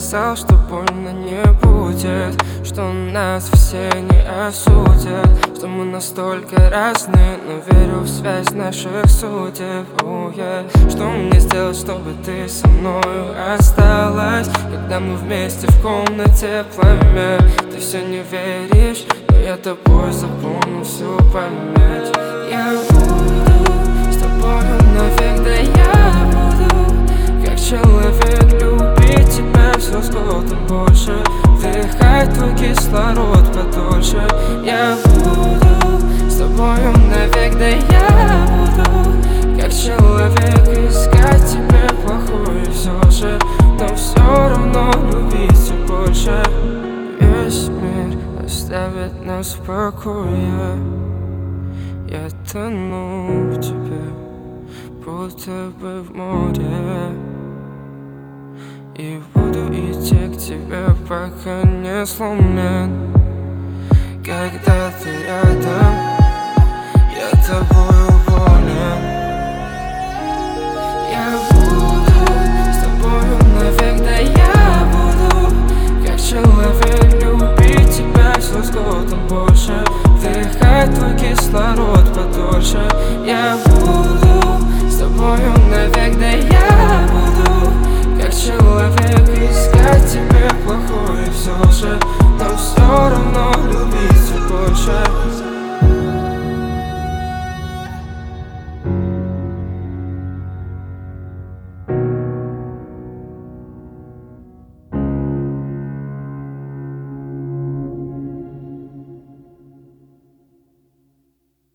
сказал, что больно не будет, что нас все не осудят, что мы настолько разные, но верю в связь наших судеб. Что мне сделать, чтобы ты со мною осталась, когда мы вместе в комнате пламя? Ты все не веришь, но я тобой заполню всю память. Я буду с тобою навек, да я буду как человек любить тебя все с годом больше, вдыхать твой кислород подольше. Я буду с тобою навек, да я буду как человек искать тебе плохое все же, но все равно любить все больше. Весь мир оставит нас в покое, я тону в тебе, будто бы в море, и буду идти к тебе, пока не сломлен. Когда ты рядом, я тобою болен. Я буду с тобою навек, да я буду как человек любить тебя все с годом больше, вдыхать твой кислород подольше.